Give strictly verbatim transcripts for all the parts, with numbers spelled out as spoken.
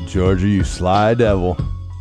Georgia, you sly devil.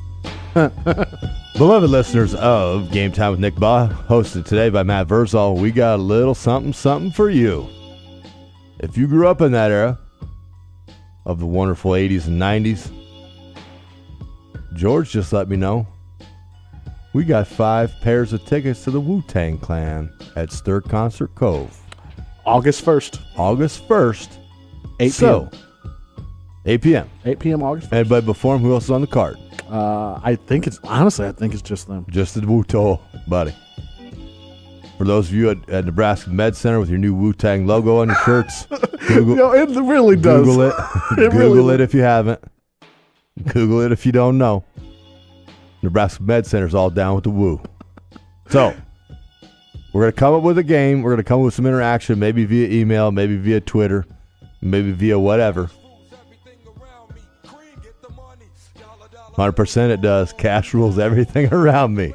Beloved listeners of Game Time with Nick Baugh, hosted today by Matt Verzal, we got a little something, something for you. If you grew up in that era of the wonderful eighties and nineties, George just let me know we got five pairs of tickets to the Wu-Tang Clan at Stir Concert Cove. August first. August first. eight p.m. So, eight p.m. eight p.m. August first. Anybody before him? Who else is on the card? Uh, I think it's, honestly, I think it's just them. Just the Wu-Tang, buddy. For those of you at, at Nebraska Med Center with your new Wu-Tang logo on your shirts, Google, Yo, it really does. Google it. It Google really it if you haven't. Google it if you don't know. Nebraska Med Center's all down with the Wu. So, we're going to come up with a game. We're going to come up with some interaction, maybe via email, maybe via Twitter, maybe via whatever. one hundred percent it does. Cash rules everything around me.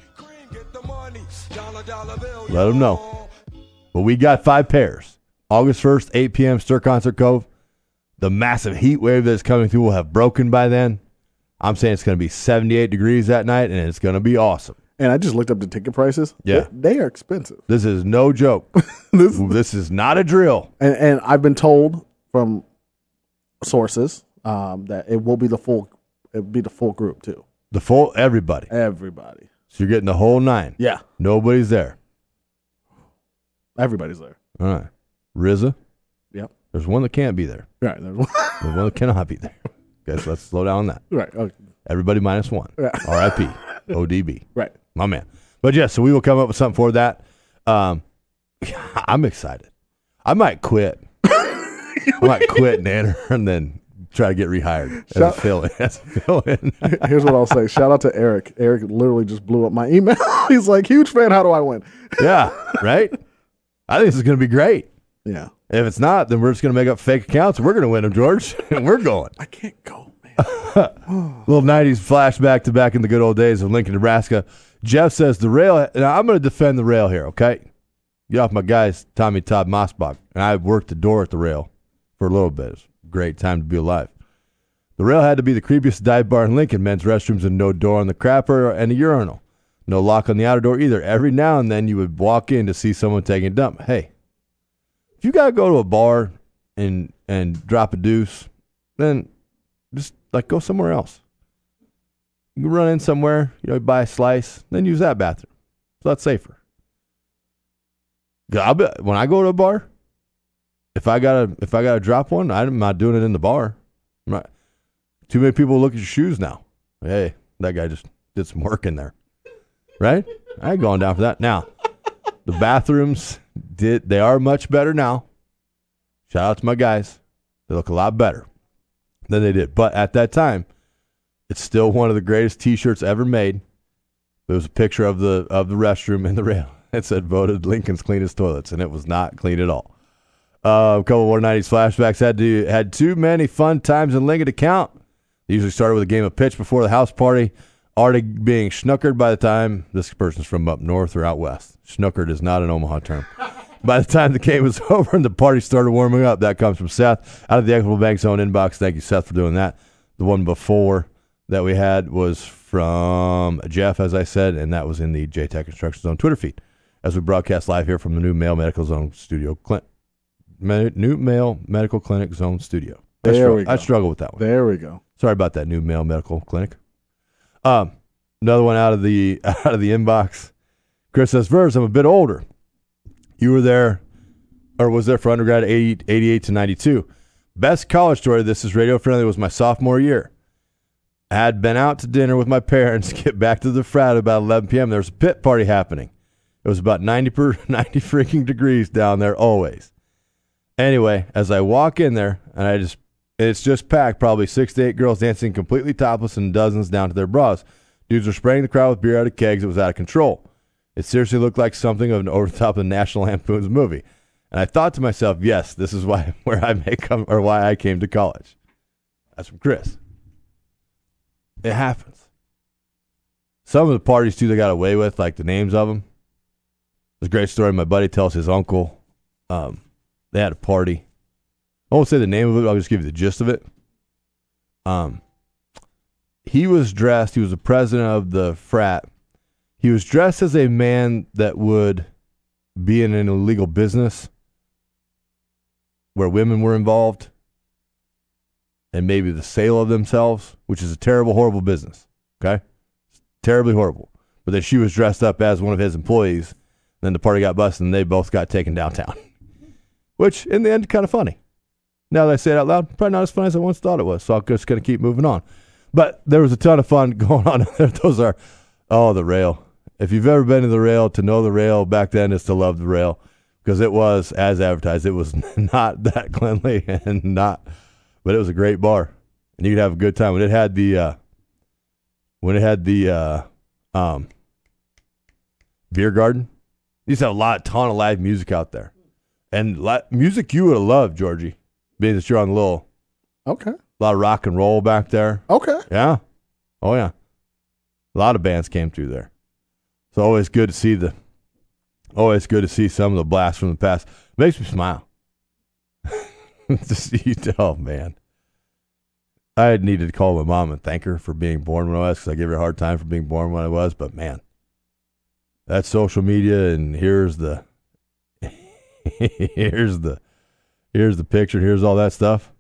Let them know. But we got five pairs. August first, eight p.m., Stir Concert Cove. The massive heat wave that's coming through will have broken by then. I'm saying it's going to be seventy-eight degrees that night, and it's going to be awesome. And I just looked up the ticket prices. Yeah. They, they are expensive. This is no joke. this, this is not a drill. And, and I've been told from sources um, that it will be the full It'll be the full group, too. The full, everybody. Everybody. So you're getting the whole nine. Yeah. Nobody's there. Everybody's there. All right. R Z A? Yep. There's one that can't be there. Right. There's one, there's one that cannot be there. Okay, so let's slow down on that. Right. Okay. Everybody minus one. Yeah. R I P. O D B. Right. My man. But, yes, so we will come up with something for that. Um, I'm excited. I might quit. I might quit and enter and then try to get rehired as Shout, a fill-in. As a fill-in. Here's what I'll say. Shout out to Eric. Eric literally just blew up my email. He's like, huge fan. How do I win? Yeah, right? I think this is going to be great. Yeah. If it's not, then we're just going to make up fake accounts. We're going to win them, George. And we're going. I can't go, man. Little nineties flashback to back in the good old days of Lincoln, Nebraska. Jeff says the rail. Now, I'm going to defend the rail here, okay? Get off my guys, Tommy Todd Mossbach. And I worked the door at the rail for a little bit. It's a great time to be alive. The rail had to be the creepiest dive bar in Lincoln. Men's restrooms and no door on the crapper and a urinal. No lock on the outer door either. Every now and then you would walk in to see someone taking a dump. Hey, if you got to go to a bar and and drop a deuce, then just like go somewhere else. You can run in somewhere, you know, buy a slice, then use that bathroom. So that's safer. I'll be, when I go to a bar, if I gotta if I gotta drop one, I'm not doing it in the bar. I'm not, too many people look at your shoes now. Hey, that guy just did some work in there, right? I ain't going down for that. Now, the bathrooms did they are much better now. Shout out to my guys; they look a lot better than they did. But at that time, it's still one of the greatest T-shirts ever made. There was a picture of the of the restroom in the rail. It said voted Lincoln's cleanest toilets, and it was not clean at all. Uh, a couple more nineties flashbacks. Had to had too many fun times in Lincoln to count. They usually started with a game of pitch before the house party, already being schnookered by the time this person's from up north or out west. Schnookered is not an Omaha term. By the time the game was over and the party started warming up, that comes from Seth out of the Equitable Bank Zone inbox. Thank you, Seth, for doing that. The one before that we had was from Jeff, as I said, and that was in the J-Tech Construction Zone Twitter feed as we broadcast live here from the new Mayo Medical Zone Studio Clinic. New Mayo Medical Clinic Zone Studio. I There struggle, we go. I struggle with that one. There we go. Sorry about that, New Mayo Medical Clinic. Um, another one out of the out of the inbox. Chris says, Verz, I'm a bit older. You were there, or was there for undergrad eighty, eighty-eight to ninety-two. Best college story, this is radio friendly, was my sophomore year. I had been out to dinner with my parents, get back to the frat about eleven p.m. There was a pit party happening. It was about ninety, per, ninety freaking degrees down there always. Anyway, as I walk in there, and I just, it's just packed, probably six to eight girls dancing completely topless and dozens down to their bras. Dudes were spraying the crowd with beer out of kegs. It was out of control. It seriously looked like something of an over-the-top of National Lampoon's movie. And I thought to myself, yes, this is why where I may come, or why I came to college. That's from Chris. It happens. Some of the parties, too, they got away with, like the names of them. There's a great story. My buddy tells his uncle. Um, they had a party. I won't say the name of it. I'll just give you the gist of it. Um, he was dressed, he was the president of the frat. He was dressed as a man that would be in an illegal business where women were involved and maybe the sale of themselves, which is a terrible, horrible business. Okay? Terribly horrible. But then she was dressed up as one of his employees. Then the party got busted and they both got taken downtown. Which, in the end, kind of funny. Now that I say it out loud, probably not as funny as I once thought it was. So I'm just going to keep moving on. But there was a ton of fun going on there. Those are, oh, the rail. If you've ever been to the rail, to know the rail back then is to love the rail. Because it was, as advertised, it was not that cleanly and not, but it was a great bar. And you could have a good time. When it had the, uh, when it had the uh, um, beer garden, you used to have a lot, ton of live music out there. And li- music you would have loved, Georgie, being that you're on the little, Okay. a lot of rock and roll back there. Okay. Yeah. Oh, yeah. A lot of bands came through there. It's always good to see the, always good to see some of the blasts from the past. Makes me smile. To see, oh, man. I needed to call my mom and thank her for being born when I was, because I gave her a hard time for being born when I was. But, man, that's social media, and here's the, here's the, here's the picture, here's all that stuff.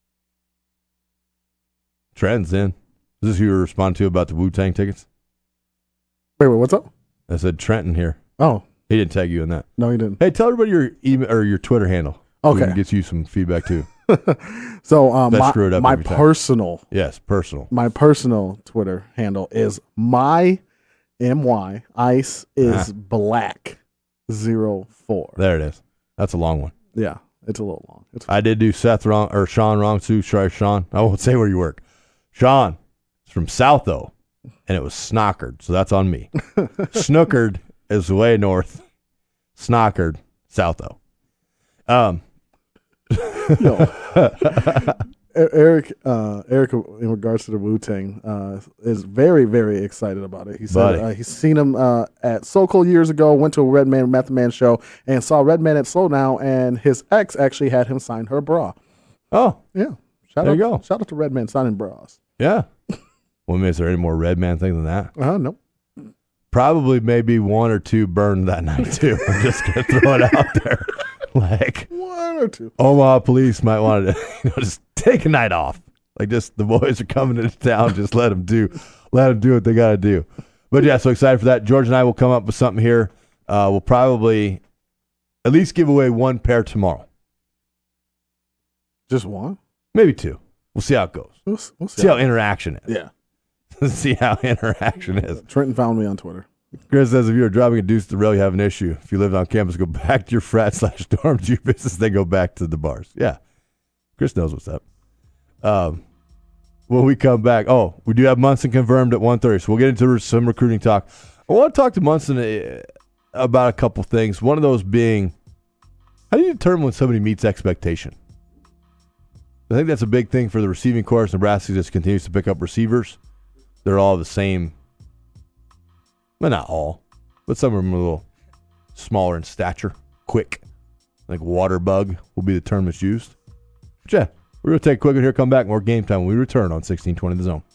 Trends in. Is this who you were responding to about the Wu-Tang tickets? Wait, wait, what's up? I said Trenton here. Oh, He didn't tag you in that. no, he didn't. Hey, tell everybody your email or your Twitter handle. Okay. We can get you some feedback too. So um, Let's my, screw it up my every time. personal Yes, personal. my personal Twitter handle is my my ice is Ah. black zero four. There it is. That's a long one. Yeah, it's a little long. It's I did do Seth wrong or Sean wrong too. Sorry, Sean. I won't say where you work. Sean is from South though, and it was Snockard, so that's on me. Snookard is way north. Snockard, South though. Um. no. E- Eric, uh, Eric, in regards to the Wu-Tang, uh, is very, very excited about it. He said Buddy. uh, he's seen him uh, at Sokol years ago, went to a Redman Method Man show, and saw Redman at Slow Now, and his ex actually had him sign her bra. Oh, Yeah, shout There out, you go. Shout out to Redman signing bras. yeah. Well, I mean, is there any more Red Man thing than that? Uh, no. Probably maybe one or two burned that night too. I'm just gonna throw it out there. Like One or two. Omaha police might want to, you know, just take a night off. Like just the boys are coming into town, just let them do, let them do what they got to do. But yeah, so excited for that. George and I will come up with something here. Uh, we'll probably at least give away one pair tomorrow, Just one? maybe two. We'll see how it goes. We'll, we'll see. See how interaction is. yeah. See how interaction is. Trenton found me on Twitter. Chris says, if you are driving a deuce to the rail, you have an issue. If you live on campus, go back to your frat slash dorm, do your business, then go back to the bars. Yeah. Chris knows what's up. Um, when we come back, oh, we do have Munson confirmed at one thirty, so we'll get into some recruiting talk. I want to talk to Munson uh, about a couple things. One of those being, how do you determine when somebody meets expectation? I think that's a big thing for the receiving corps. Nebraska just continues to pick up receivers. They're all the same. Well, not all, but some of them are a little smaller in stature, quick. Like water bug will be the term that's used. But yeah, we're going to take a quick one here, come back, more game time when we return on sixteen twenty The Zone.